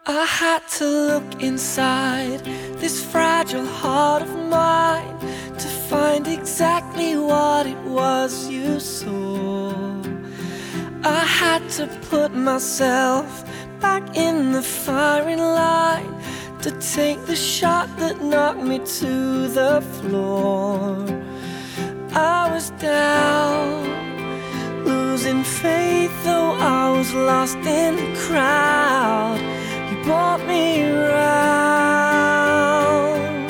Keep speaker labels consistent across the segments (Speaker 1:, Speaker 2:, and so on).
Speaker 1: I had to look inside this fragile heart of mine to find exactly what it was you saw. I had to put myself back in the firing line to take the shot that knocked me to the floor. I was down, losing faith, though I was lost in the crowd. You brought me around.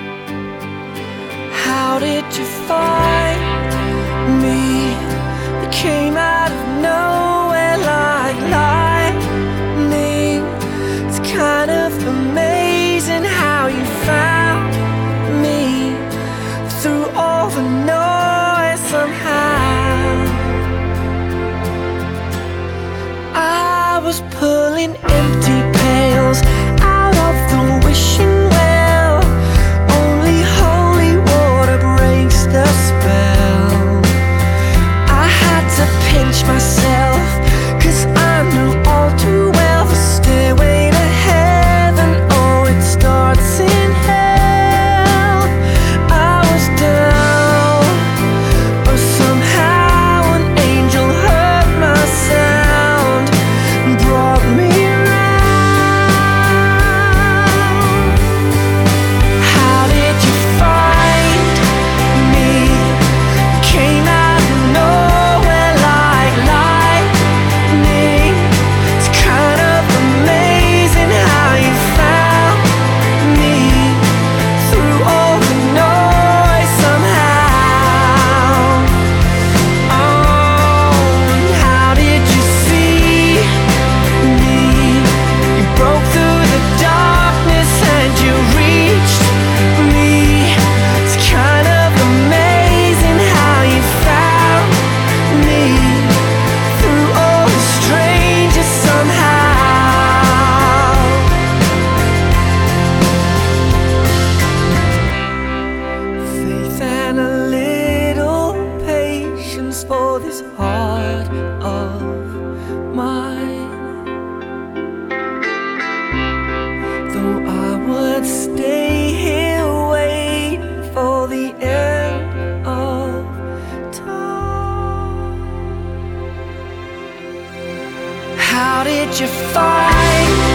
Speaker 1: How did you find me? You came out of nowhere like lightning. It's kind of amazing how you found me through all the noise somehow. I was pulling empty pails out of the wishing well. Only holy water breaks the spell. I had to pinch myself, 'cause I knew all too well the stairway to heaven, oh, it starts in hell. I was down, but somehow an angel heard my sound and brought me around. How did you find me? Came out of nowhere like lightning. It's kind of amazing how you found me through all the noise somehow. Oh, and how did you see me? You broke through the darkness and you reached me. It's kind of amazing how you found me through all the strangers somehow. Faith and a little patience for this heart of mine. Though I would stay here waiting for the end of time. How did you find